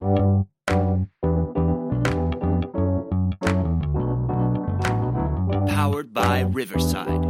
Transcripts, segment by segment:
Powered by Riverside.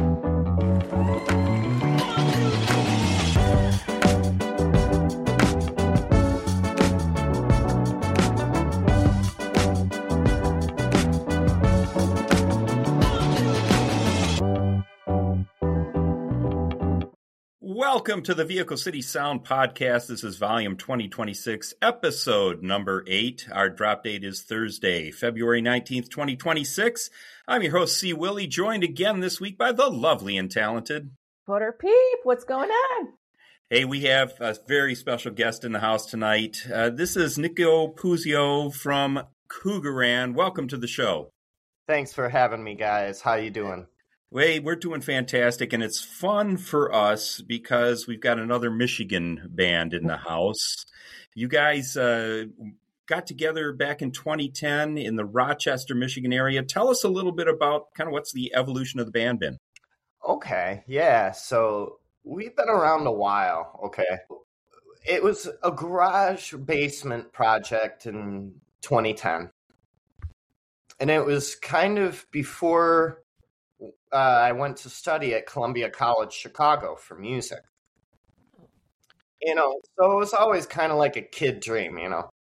Welcome to the Vehicle City Sound Podcast. This is volume 2026, episode number 8. Our drop date is Thursday, February 19th, 2026. I'm your host, C. Willie, joined again this week by the lovely and talented Porter Peep. What's going on? Hey, we have a very special guest in the house tonight. This is Nico Puzio from Cougaran. Welcome to the show. Thanks for having me, guys. How you doing? We're doing fantastic, and it's fun for us because we've got another Michigan band in the house. You guys got together back in 2010 in the Rochester, Michigan area. Tell us a little bit about kind of what's the evolution of the band been. Okay, yeah. So we've been around a while, okay. It was a garage basement project in 2010. And it was kind of before I went to study at Columbia College, Chicago for music. You know, so it was always kind of like a kid dream, you know.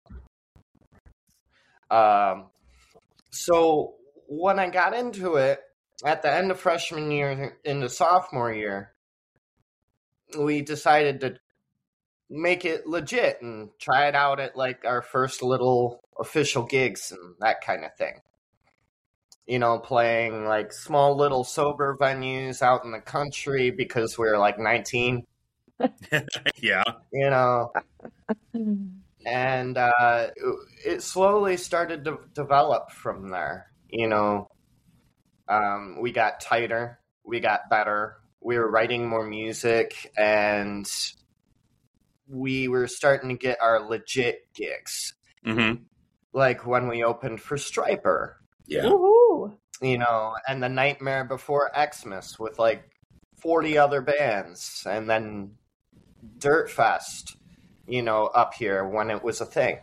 So when I got into it, at the end of freshman year into sophomore year, we decided to make it legit and try it out at like our first little official gigs and that kind of thing. You know, playing like small little sober venues out in the country because we were like 19. Yeah. You know, and it slowly started to develop from there. You know, we got tighter, we got better, we were writing more music, and we were starting to get our legit gigs. Mm-hmm. Like when we opened for Stryper. Yeah. Woohoo! You know, and the Nightmare Before Xmas with like 40 other bands, and then Dirtfest, you know, up here when it was a thing.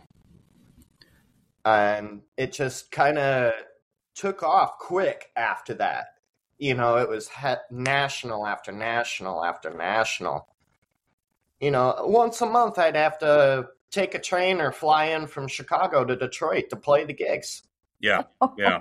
And it just kind of took off quick after that. You know, it was national after national after national. You know, once a month I'd have to take a train or fly in from Chicago to Detroit to play the gigs. Yeah, yeah.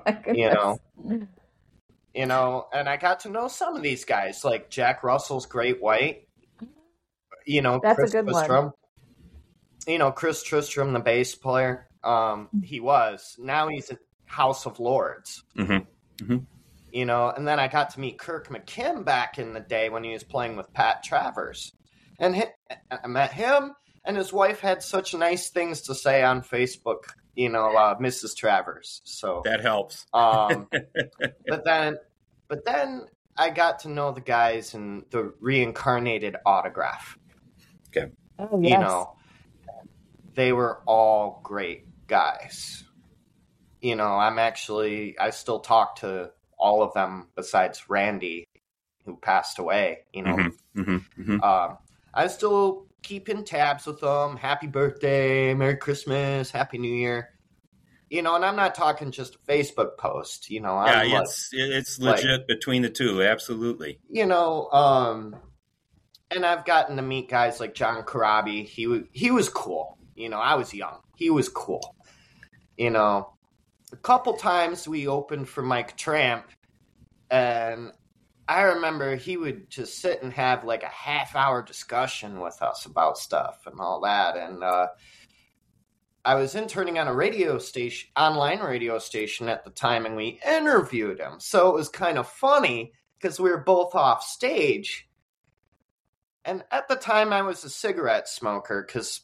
You know, and I got to know some of these guys, like Jack Russell's Great White. You know, That's Chris a good Tristram. one. You know, Chris Tristram, the bass player. He was. Now he's in House of Lords. Mm-hmm. Mm-hmm. You know, and then I got to meet Kirk McKim back in the day when he was playing with Pat Travers. And I met him, and his wife had such nice things to say on Facebook. You know, Mrs. Travers. So that helps. But then I got to know the guys in the Reincarnated Autograph. Okay. Oh, yes. You know, they were all great guys. You know, I still talk to all of them besides Randy, who passed away. You know, Mm-hmm. Mm-hmm. Mm-hmm. I still keep in tabs with them. Happy birthday, Merry Christmas, Happy New Year. You know, and I'm not talking just a Facebook post. You know, Yeah, it's legit between the two. Absolutely. You know, and I've gotten to meet guys like John Corabi. He was cool. You know, I was young. He was cool. You know, a couple times we opened for Mike Tramp, and I remember he would just sit and have like a half-hour discussion with us about stuff and all that. And I was interning on a online radio station at the time, and we interviewed him. So it was kind of funny because we were both off stage. And at the time, I was a cigarette smoker because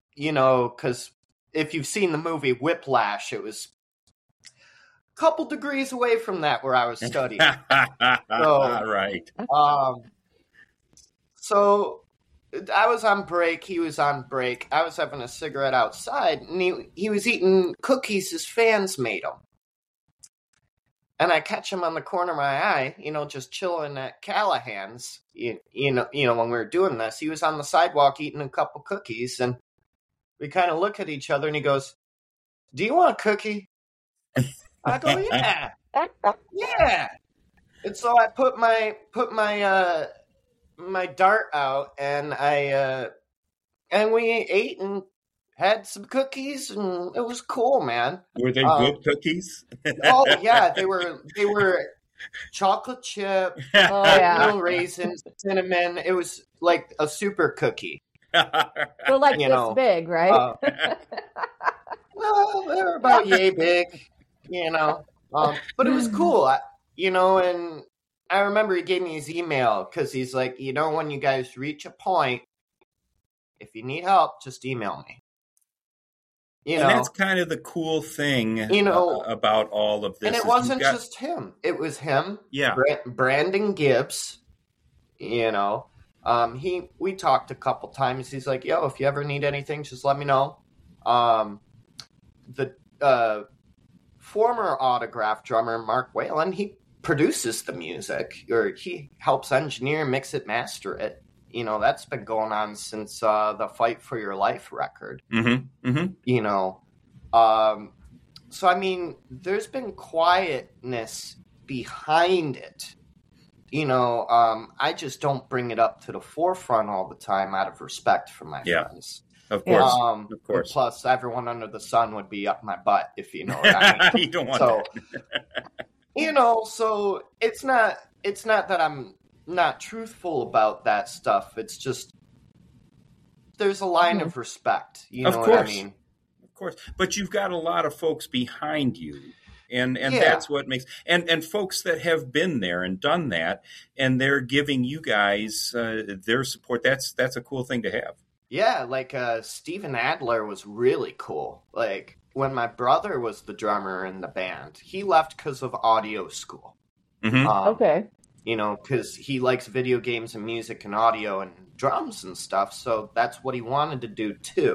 if you've seen the movie Whiplash, it was a couple degrees away from that where I was studying. Right. So I was on break. He was on break. I was having a cigarette outside, and he was eating cookies his fans made him. And I catch him on the corner of my eye, just chilling at Callahan's, when we were doing this. He was on the sidewalk eating a couple cookies, and we kind of look at each other, and he goes, "Do you want a cookie?" I go, "Yeah, yeah." And so I put my my dart out, and and we ate and had some cookies, and it was cool, man. Were they good cookies? Oh yeah, they were chocolate chip, Oh yeah. raisins, cinnamon. It was like a super cookie. They're like You this know, big, right? Well, they were about yay big, but it was cool, and I remember he gave me his email because he's like, when you guys reach a point, if you need help, just email me. And that's kind of the cool thing about all of this. And it wasn't just him. It was him. Yeah. Brandon Gibbs, we talked a couple times. He's like, yo, if you ever need anything, just let me know. The former Autograph drummer, Mark Whalen, he produces the music, or he helps engineer, mix it, master it. That's been going on since the Fight for Your Life record. Mm-hmm. Mm-hmm. So, I mean, there's been quietness behind it. I just don't bring it up to the forefront all the time out of respect for my friends. Of course. Of course. Plus, everyone under the sun would be up my butt, if you know what I mean. You don't want that. So it's not that I'm not truthful about that stuff. It's just there's a line of respect. You know what I mean? Of course. But you've got a lot of folks behind you. And that's what makes and folks that have been there and done that, and they're giving you guys their support. That's a cool thing to have. Yeah, like Steven Adler was really cool. Like when my brother was the drummer in the band, he left because of audio school. Mm-hmm. Okay. Because he likes video games and music and audio and drums and stuff. So that's what he wanted to do too.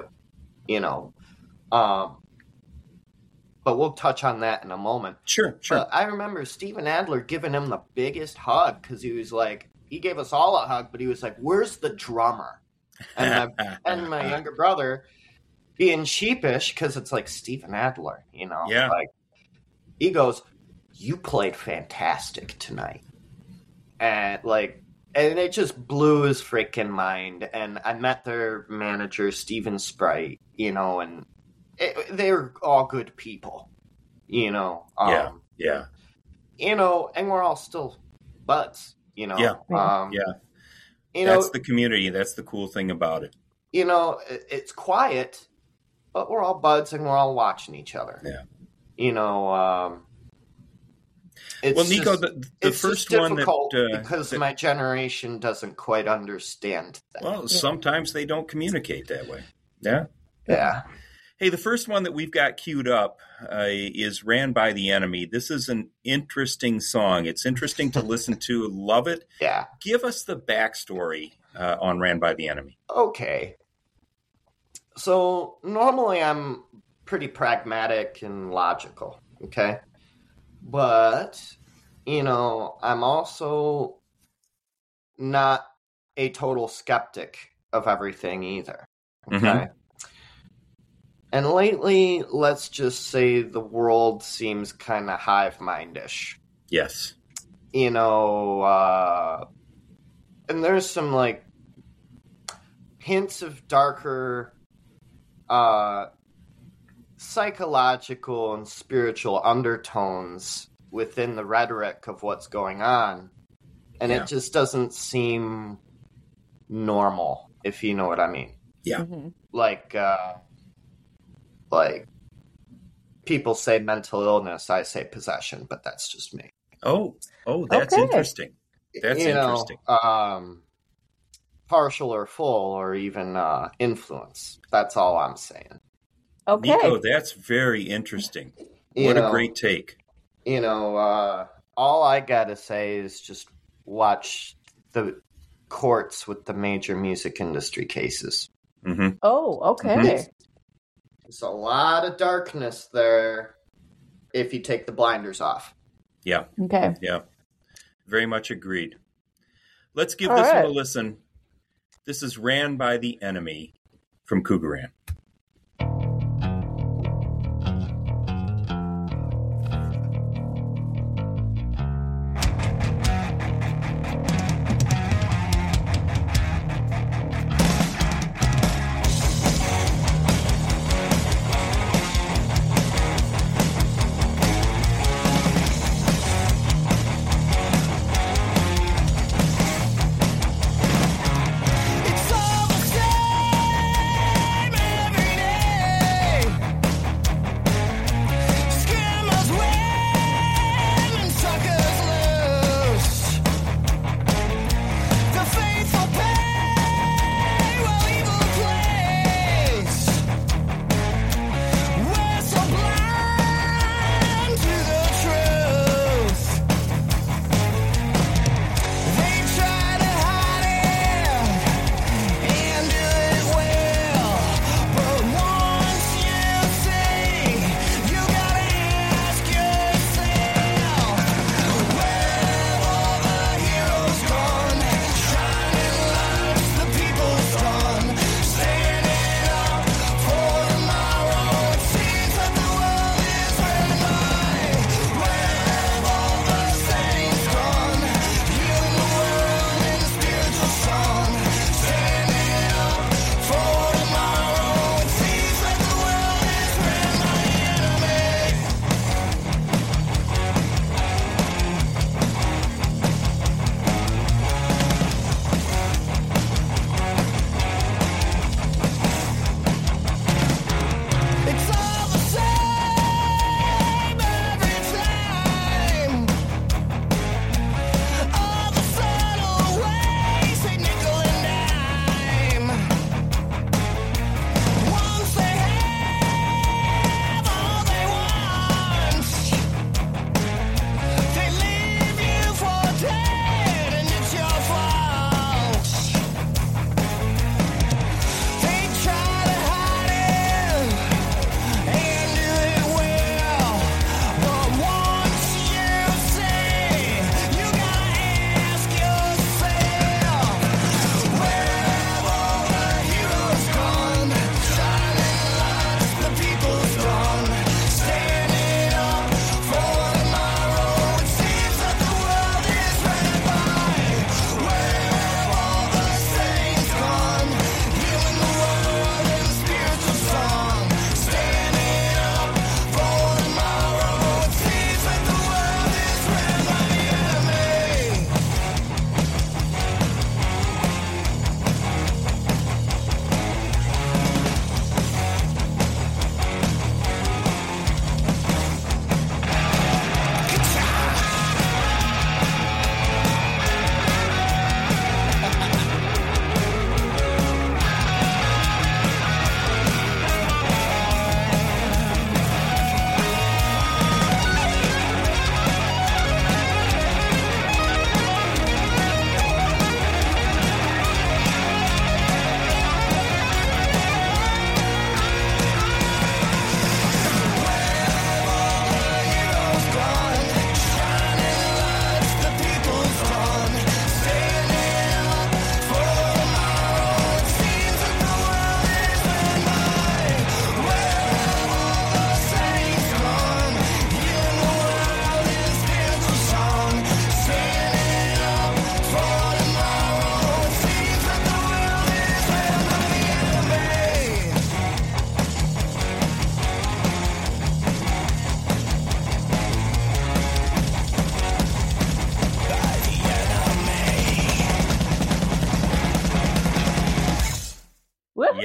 But we'll touch on that in a moment. Sure. But I remember Steven Adler giving him the biggest hug because he was like, he gave us all a hug, but he was like, "Where's the drummer?" And my younger brother being sheepish because it's like Steven Adler, Yeah. Like he goes, "You played fantastic tonight," and it just blew his freaking mind. And I met their manager, Steven Sprite, and they're all good people, Yeah. And we're all still buds, Yeah. That's the community. That's the cool thing about it. It's quiet, but we're all buds and we're all watching each other. Yeah. It's Nico, the first one that because my generation doesn't quite understand that. Well, sometimes they don't communicate that way. Yeah. Yeah. Hey, the first one that we've got queued up is Ran by the Enemy. This is an interesting song. It's interesting to listen to. Love it. Yeah. Give us the backstory on Ran by the Enemy. Okay. So normally I'm pretty pragmatic and logical, okay? But, I'm also not a total skeptic of everything either, okay? Mm-hmm. And lately, let's just say the world seems kind of hive-mindish. Yes. And there's some, hints of darker psychological and spiritual undertones within the rhetoric of what's going on. And it just doesn't seem normal, if you know what I mean. Yeah. Mm-hmm. Like people say mental illness, I say possession, but that's just me. Oh, that's interesting. That's interesting. Partial or full or even influence. That's all I'm saying. Okay. Nico, that's very interesting. What a great take. All I gotta say is just watch the courts with the major music industry cases. Mm-hmm. Oh, okay. Mm-hmm. There's a lot of darkness there if you take the blinders off. Yeah. Okay. Yeah. Very much agreed. Let's give All this right. one a listen. This is Ran by the Enemy from Cougaran.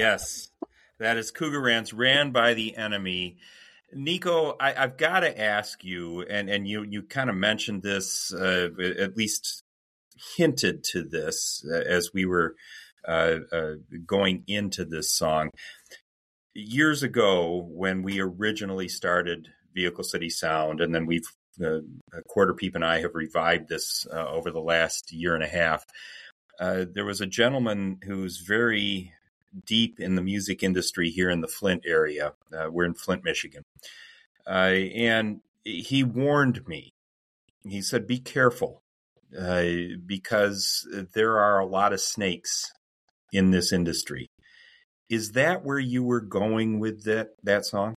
Yes, that is Cougar Rants, Ran by the Enemy. Nico, I've got to ask you, and you kind of mentioned this, at least hinted to this as we were going into this song. Years ago, when we originally started Vehicle City Sound, and then we've Quarter Peep and I have revived this over the last year and a half. There was a gentleman who's very deep in the music industry here in the Flint area. We're in Flint, Michigan. And he warned me. He said, be careful, because there are a lot of snakes in this industry. Is that where you were going with that song?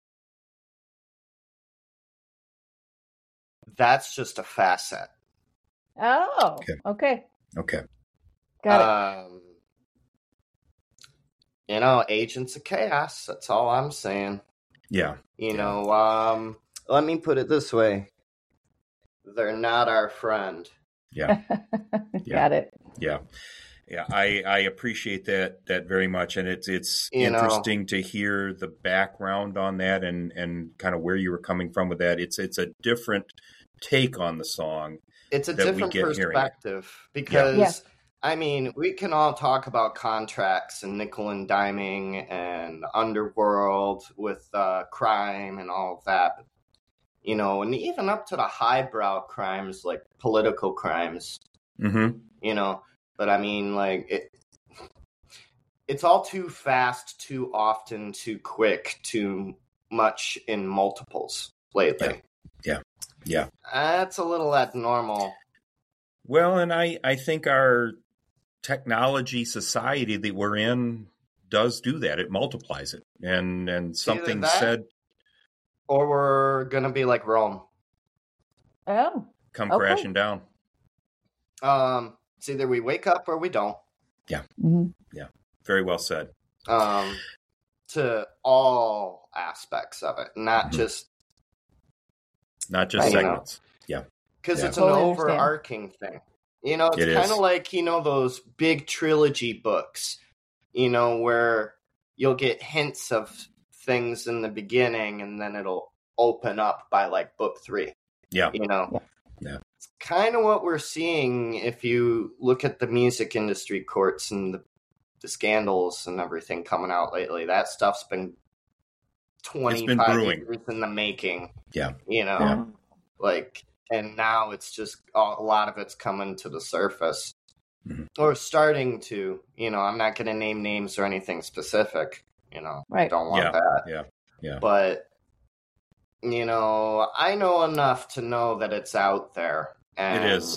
That's just a facet. Oh, okay. Got it. Agents of chaos. That's all I'm saying. Yeah. Let me put it this way. They're not our friend. Yeah. Got it. Yeah. Yeah, I appreciate that very much, and it's interesting to hear the background on that and kind of where you were coming from with that. It's a different take on the song. It's a different perspective because I mean, we can all talk about contracts and nickel and diming and underworld with crime and all of that, but, and even up to the highbrow crimes like political crimes. Mm-hmm. But I mean, like, it's all too fast, too often, too quick, too much in multiples lately. Yeah. That's a little abnormal. Well, and I think our technology society that we're in does do that. It multiplies it. And something said... Or we're going to be like Rome. Oh. Come crashing down. It's either we wake up or we don't. Yeah. Mm-hmm. Yeah. Very well said. To all aspects of it, not just segments. Yeah. Because it's an overarching thing. It's kind of like, those big trilogy books, where you'll get hints of things in the beginning and then it'll open up by like book 3. Yeah. Yeah. Kind of what we're seeing if you look at the music industry courts and the scandals and everything coming out lately. That stuff's been 25 years in the making. Yeah. And now it's just a lot of it's coming to the surface. Mm-hmm. Or starting to. I'm not going to name names or anything specific. Right. Don't want that. Yeah. But I know enough to know that it's out there. And, it is.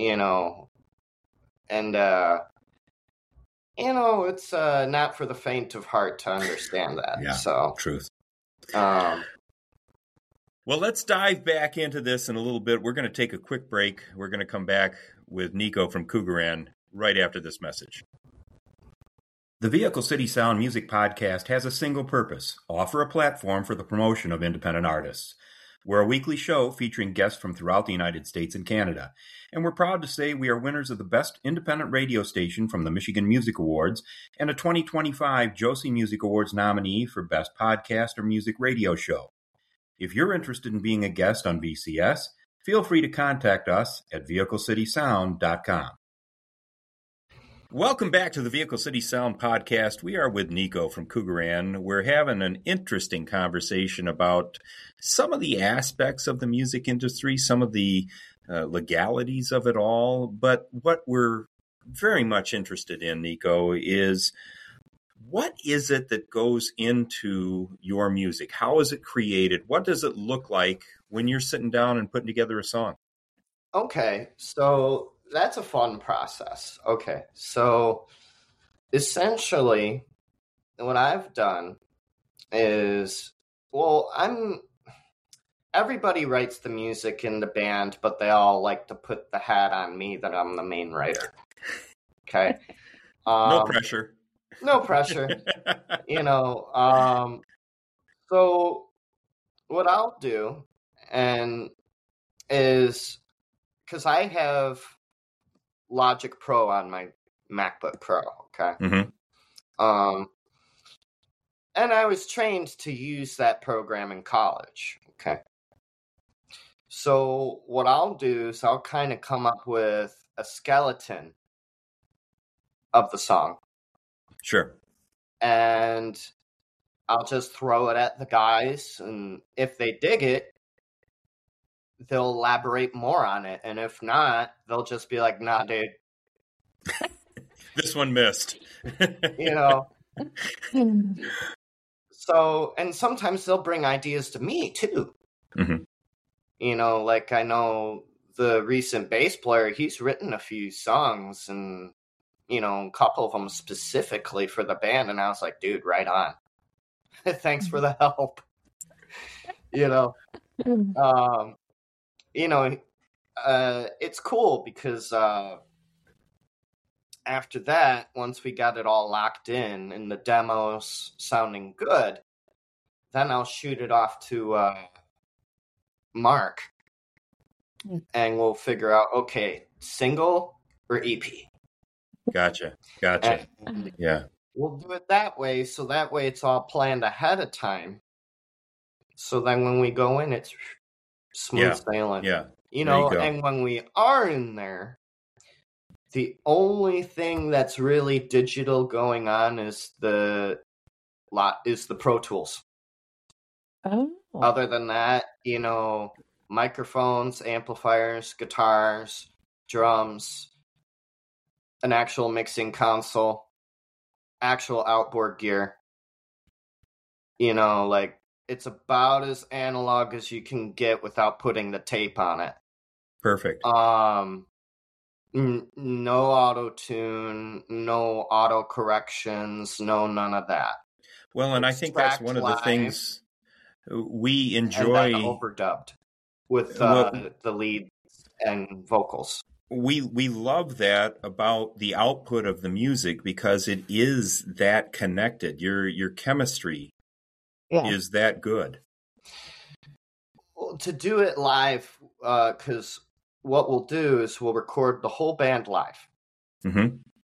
It's not for the faint of heart to understand that. Yeah, so truth. Well, let's dive back into this in a little bit. We're going to take a quick break. We're going to come back with Nico from Cougaran right after this message. The Vehicle City Sound Music Podcast has a single purpose: offer a platform for the promotion of independent artists. We're a weekly show featuring guests from throughout the United States and Canada, and we're proud to say we are winners of the Best Independent Radio Station from the Michigan Music Awards and a 2025 Josie Music Awards nominee for Best Podcast or Music Radio Show. If you're interested in being a guest on VCS, feel free to contact us at vehiclecitysound.com. Welcome back to the Vehicle City Sound Podcast. We are with Nico from Cougaran. We're having an interesting conversation about some of the aspects of the music industry, some of the legalities of it all. But what we're very much interested in, Nico, is what is it that goes into your music? How is it created? What does it look like when you're sitting down and putting together a song? Okay, so that's a fun process. Okay, so essentially what I've done is, everybody writes the music in the band, but they all like to put the hat on me that I'm the main writer. Okay. No pressure. No pressure. So what I'll do is, because I have Logic Pro on my MacBook Pro, okay? Mm-hmm. And I was trained to use that program in college. Okay. So what I'll do is I'll kind of come up with a skeleton of the song. Sure. And I'll just throw it at the guys. And if they dig it, they'll elaborate more on it. And if not, they'll just be like, nah, dude. This one missed. So, and sometimes they'll bring ideas to me too. Like I know the recent bass player, he's written a few songs and, a couple of them specifically for the band. And I was like, dude, right on. Thanks for the help. It's cool because after that, once we got it all locked in and the demos sounding good, then I'll shoot it off to Mark and we'll figure out, okay, single or EP. Gotcha. And yeah. We'll do it that way. So that way it's all planned ahead of time. So then when we go in, it's smooth sailing. Yeah. And when we are in there, the only thing that's really digital going on is the Pro Tools. Oh. Other than that, microphones, amplifiers, guitars, drums, an actual mixing console, actual outboard gear. It's about as analog as you can get without putting the tape on it. Perfect. No auto-tune, no auto-corrections, no none of that. Well, and I think that's one of the things we enjoy. And then overdubbed with the lead and vocals. We love that about the output of the music because it is that connected. Your chemistry is that good. Well, to do it live, because what we'll do is we'll record the whole band live. Mm-hmm.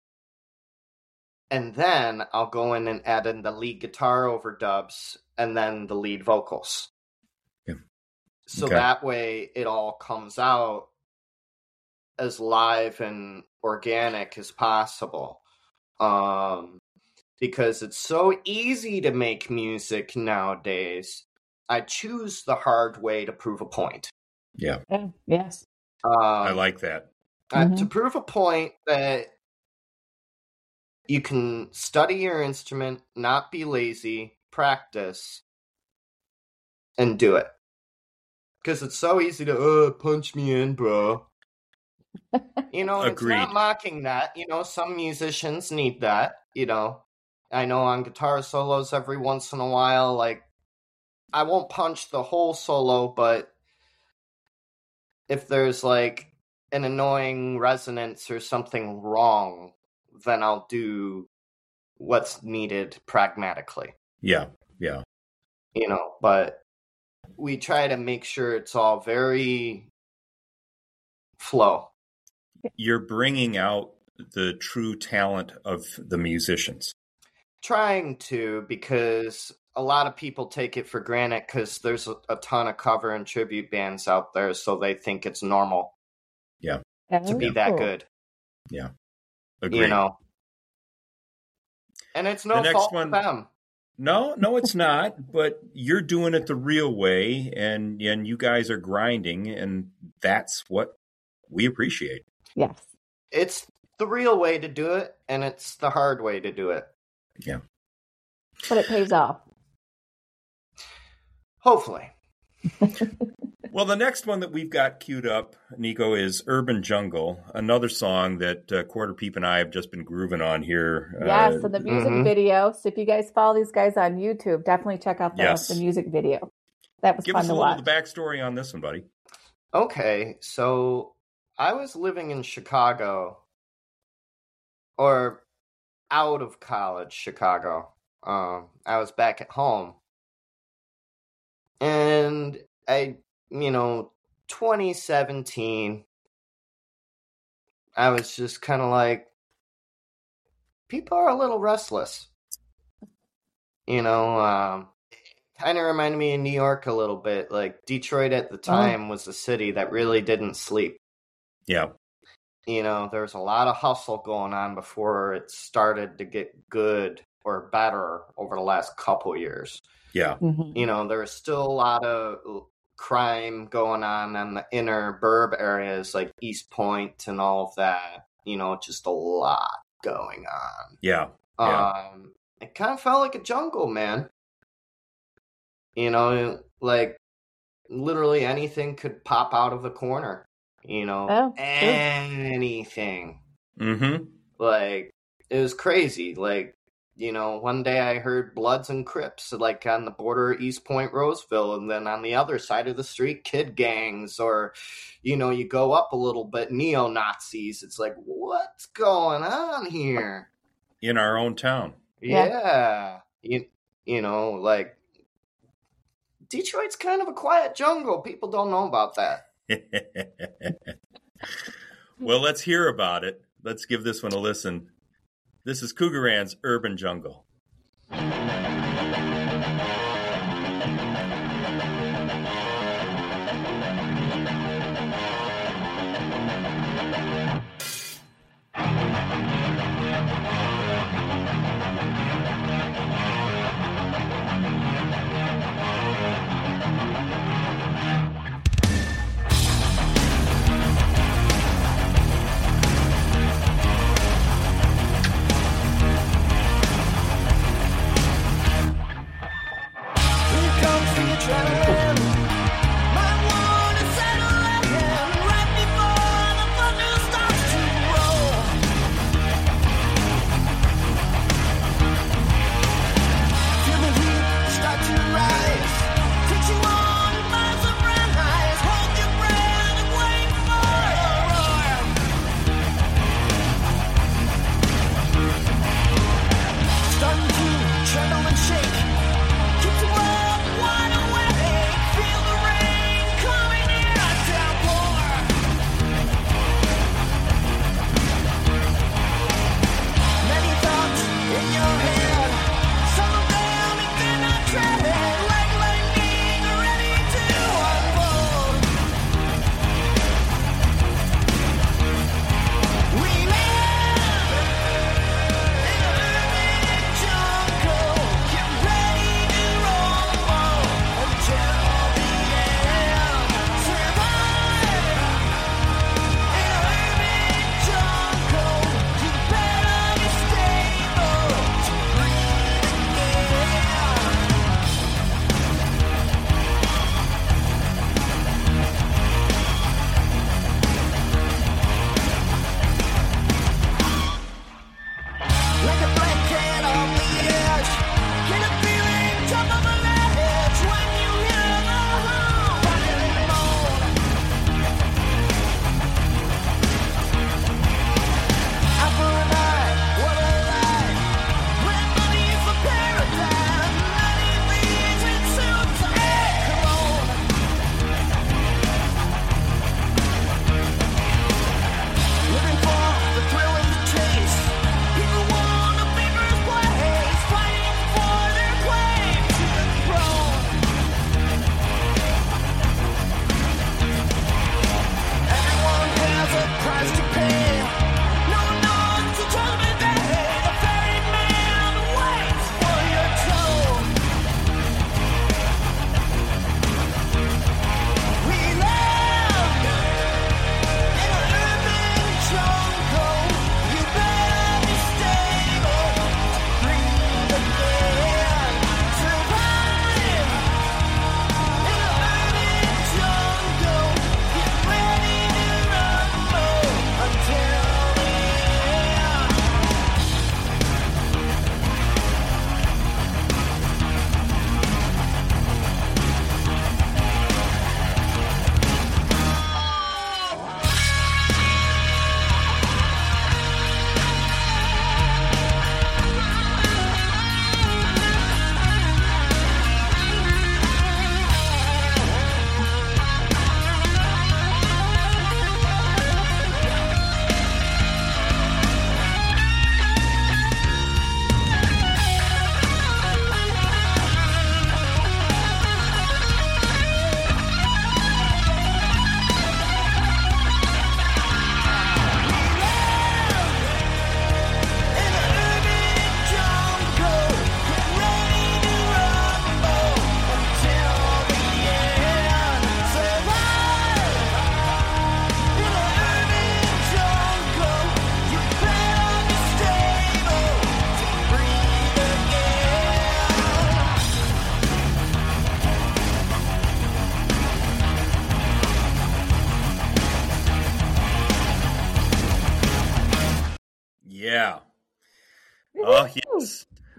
And then I'll go in and add in the lead guitar overdubs and then the lead vocals. Yeah. So that way it all comes out as live and organic as possible. Because it's so easy to make music nowadays. I choose the hard way to prove a point. Yeah. Yes. I like that. To prove a point that you can study your instrument, not be lazy, practice, and do it. Because it's so easy to, punch me in, bro. It's not mocking that. Some musicians need that, I know on guitar solos every once in a while, I won't punch the whole solo, but if there's an annoying resonance or something wrong, then I'll do what's needed pragmatically. Yeah. But we try to make sure it's all very flow. You're bringing out the true talent of the musicians. Trying to, because a lot of people take it for granted because there's a ton of cover and tribute bands out there, so they think it's normal. Yeah. To be that good. Yeah. Agreed. And it's no fault of them. No, it's not. But you're doing it the real way, and you guys are grinding, and that's what we appreciate. Yes. It's the real way to do it, and it's the hard way to do it. Yeah. But it pays off. Hopefully. Well, the next one that we've got queued up, Nico, is Urban Jungle, another song that Quarter Peep and I have just been grooving on here. Yeah, so the music video. So if you guys follow these guys on YouTube, definitely check out the music video. That was Give fun us to a watch. little of the backstory on this one, buddy. Okay, so I was living in Chicago, or out of college, Chicago. I was back at home. And 2017, I was just kind of like, people are a little restless. You know, kind of reminded me of New York a little bit. Like Detroit at the time was a city that really didn't sleep. Yeah. You know, there's a lot of hustle going on before it started to get good or better over the last couple years. Yeah. You know, there's still a lot of crime going on in the inner burb areas like East Point and all of that. You know, just a lot going on. Yeah. It kind of felt like a jungle, man. You know, like literally anything could pop out of the corner. You know, anything. Mm-hmm. Like, it was crazy. Like, you know, one day I heard Bloods and Crips, like on the border of East Point, Roseville, and then on the other side of the street, kid gangs, or, you know, you go up a little bit, neo-Nazis. It's like, what's going on here? In our own town. Yeah. You know, like, Detroit's kind of a quiet jungle. People don't know about that. Well, let's hear about it. Let's give this one a listen. This is Cougaran's Urban Jungle. Starting to tremble and shake. Keep the world wide awake.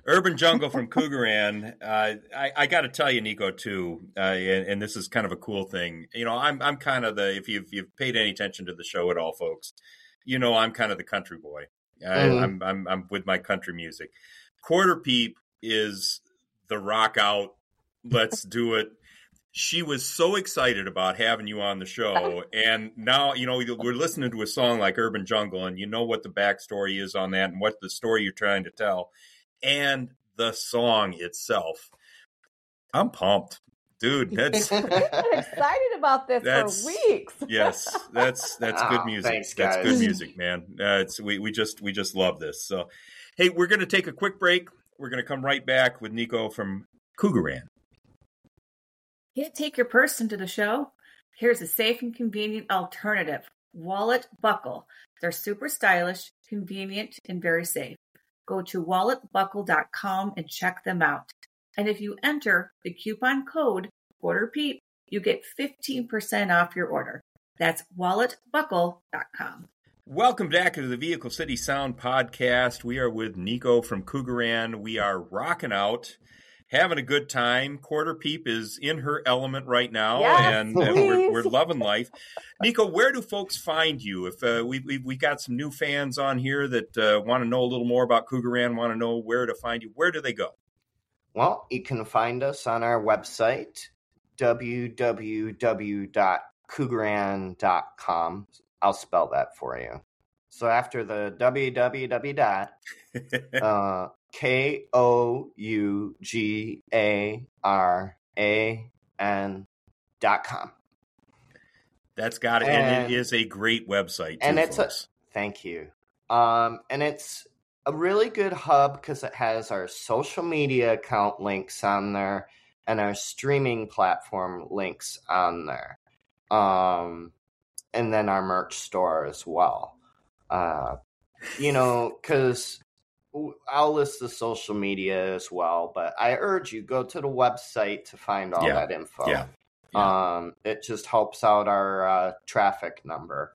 Urban Jungle from Krugerrand. I got to tell you, Nico, too, and this is kind of a cool thing. I'm kind of if you've paid any attention to the show at all, folks, I'm kind of the country boy. I'm with my country music. Quarter Peep is the rock out. Let's do it. She was so excited about having you on the show. And now, we're listening to a song like Urban Jungle, and you know what the backstory is on that and what the story you're trying to tell. And the song itself. I'm pumped. Dude, that's I've been excited about this for weeks. Yes, that's good music. Thanks, guys. That's good music, man. We just love this. So, hey, we're going to take a quick break. We're going to come right back with Nico from Krugerrand. Can't take your purse into the show? Here's a safe and convenient alternative. Wallet Buckle. They're super stylish, convenient, and very safe. Go to walletbuckle.com and check them out. And if you enter the coupon code QuarterPeep, you get 15% off your order. That's walletbuckle.com. Welcome back to the Vehicle City Sound Podcast. We are with Nico from Krugerrand. We are rocking out, having a good time. Quarter Peep is in her element right now, and we're loving life. Nico, where do folks find you? If we got some new fans on here that want to know a little more about Krugerrand, want to know where to find you, where do they go? Well, you can find us on our website, www.krugerrand.com. I'll spell that for you. So after the www. KOUGARAN.com. That's got it, and it is a great website too, and it's folks. Thank you. And it's a really good hub because it has our social media account links on there and our streaming platform links on there. And then our merch store as well. Because I'll list the social media as well, but I urge you, go to the website to find all that info. Yeah. It just helps out our traffic number.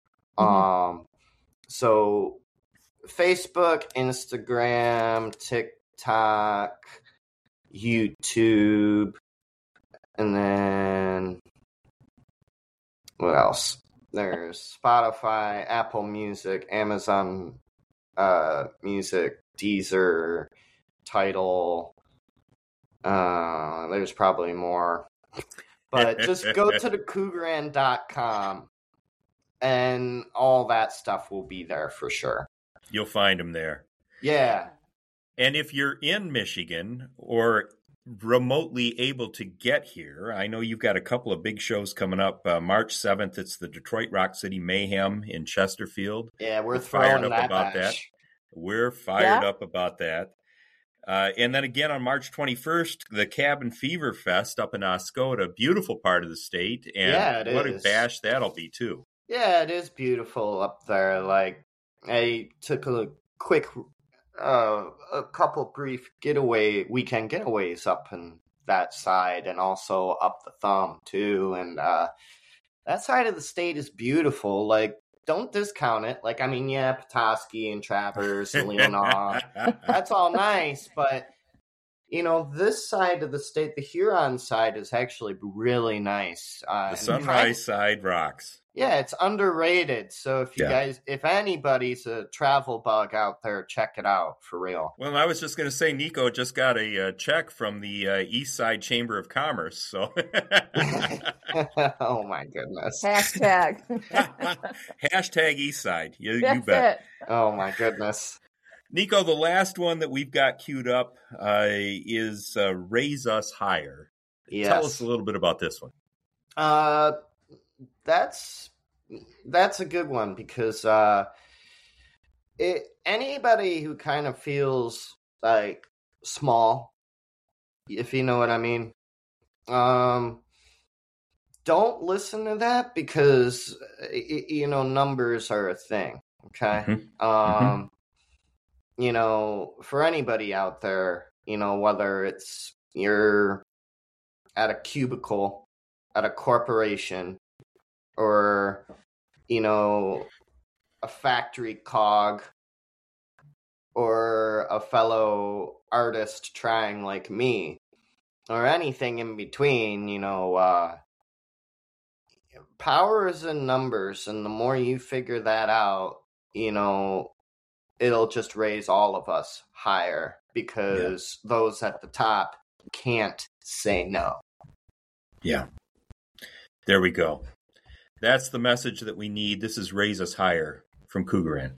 So Facebook, Instagram, TikTok, YouTube, and then what else? There's Spotify, Apple Music, Amazon Music, Deezer, Tidal. There's probably more. But just go to the Krugerrand.com and all that stuff will be there for sure. You'll find them there. Yeah. And if you're in Michigan or remotely able to get here, I know you've got a couple of big shows coming up. March 7th, it's the Detroit Rock City Mayhem in Chesterfield. Yeah, we're fired up about that. We're fired up about that. And then again on March 21st, the Cabin Fever Fest up in Oscoda, beautiful part of the state. And what a bash that'll be too. Yeah, it is beautiful up there. Like, I took a quick, a couple brief weekend getaways up in that side and also up the Thumb too. And that side of the state is beautiful. Like, don't discount it. Like, I mean, yeah, Petoskey and Traverse and Leelanau, that's all nice. But, this side of the state, the Huron side, is actually really nice. The Sunrise side rocks. Yeah, it's underrated. So if you guys, if anybody's a travel bug out there, check it out for real. Well, I was just going to say, Nico just got a check from the East Side Chamber of Commerce. So, oh my goodness! Hashtag East Side. You bet. It. Oh my goodness, Nico. The last one that we've got queued up is "Raise Us Higher." Yes. Tell us a little bit about this one. That's a good one because anybody who kind of feels like small, if you know what I mean, don't listen to that because numbers are a thing. Okay, for anybody out there, whether it's you're at a cubicle at a corporation, or, a factory cog, or a fellow artist trying like me, or anything in between, power is in numbers, and the more you figure that out, it'll just raise all of us higher, because those at the top can't say no. Yeah. There we go. That's the message that we need. This is Raise Us Higher from Cougaran.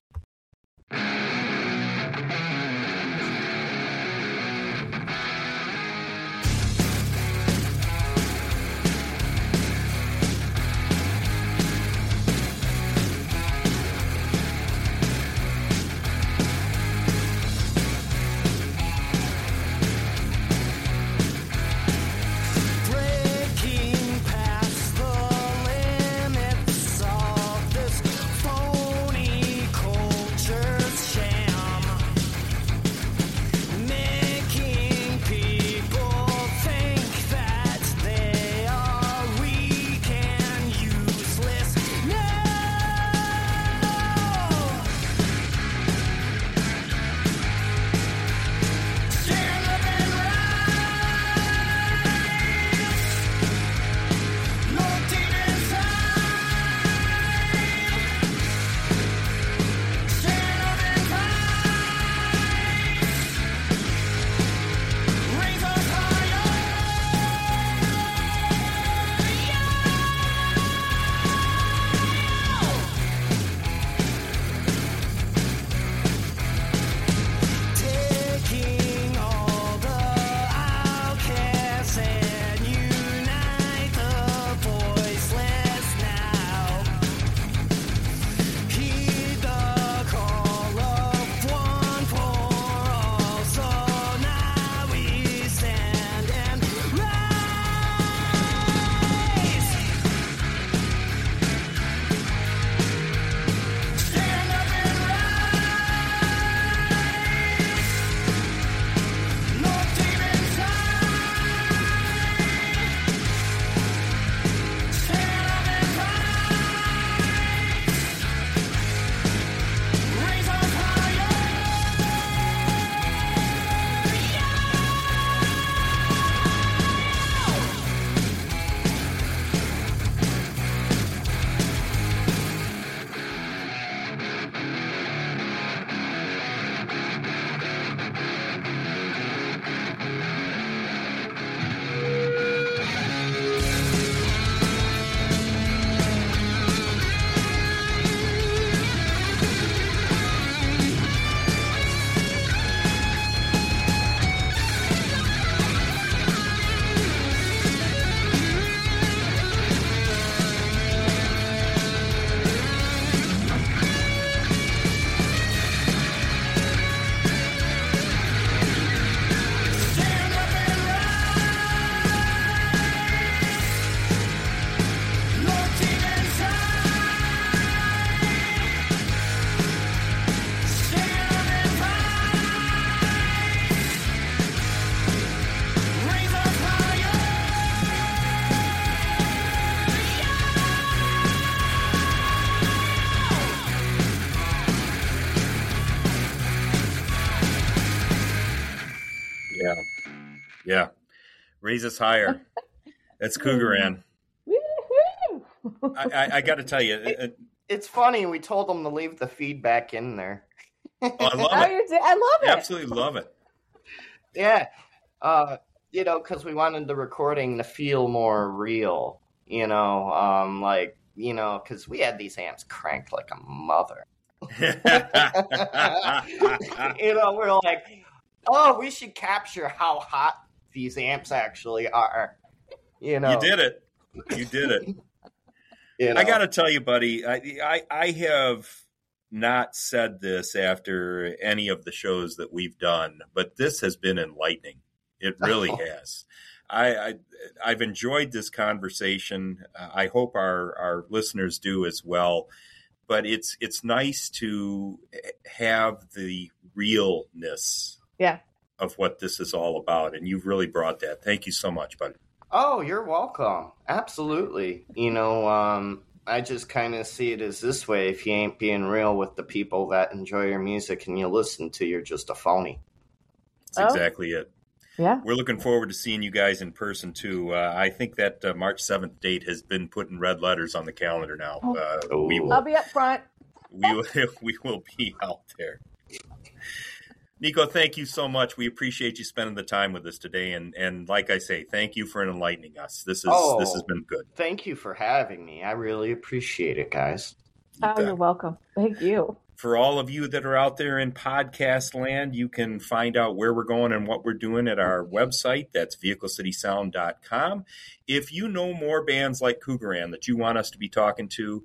Yeah. Raise Us Higher. That's Cougaran. I got to tell you. It's funny. We told them to leave the feedback in there. I love it. I love it. Absolutely love it. Yeah. Because we wanted the recording to feel more real, because we had these amps cranked like a mother. We're like, oh, we should capture how hot these amps actually are. You did it. You did it. I got to tell you, buddy, I have not said this after any of the shows that we've done, but this has been enlightening. It really has. I've enjoyed this conversation. I hope our listeners do as well. But it's nice to have the realness of what this is all about. And you've really brought that. Thank you so much, buddy. Oh, you're welcome. Absolutely. I just kind of see it as this way. If you ain't being real with the people that enjoy your music and you listen to, you're just a phony. That's exactly it. Yeah. We're looking forward to seeing you guys in person, too. I think that March 7th date has been put in red letters on the calendar now. I'll be up front. We will be out there. Nico, thank you so much. We appreciate you spending the time with us today. And like I say, thank you for enlightening us. This has been good. Thank you for having me. I really appreciate it, guys. You're welcome. Thank you. For all of you that are out there in podcast land, you can find out where we're going and what we're doing at our website. That's vehiclecitysound.com. If you know more bands like Cougaran that you want us to be talking to,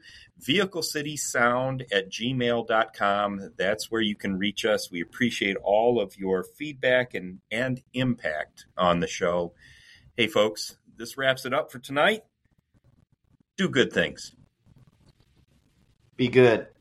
vehiclecitysound@gmail.com. That's where you can reach us. We appreciate all of your feedback and impact on the show. Hey, folks, this wraps it up for tonight. Do good things. Be good.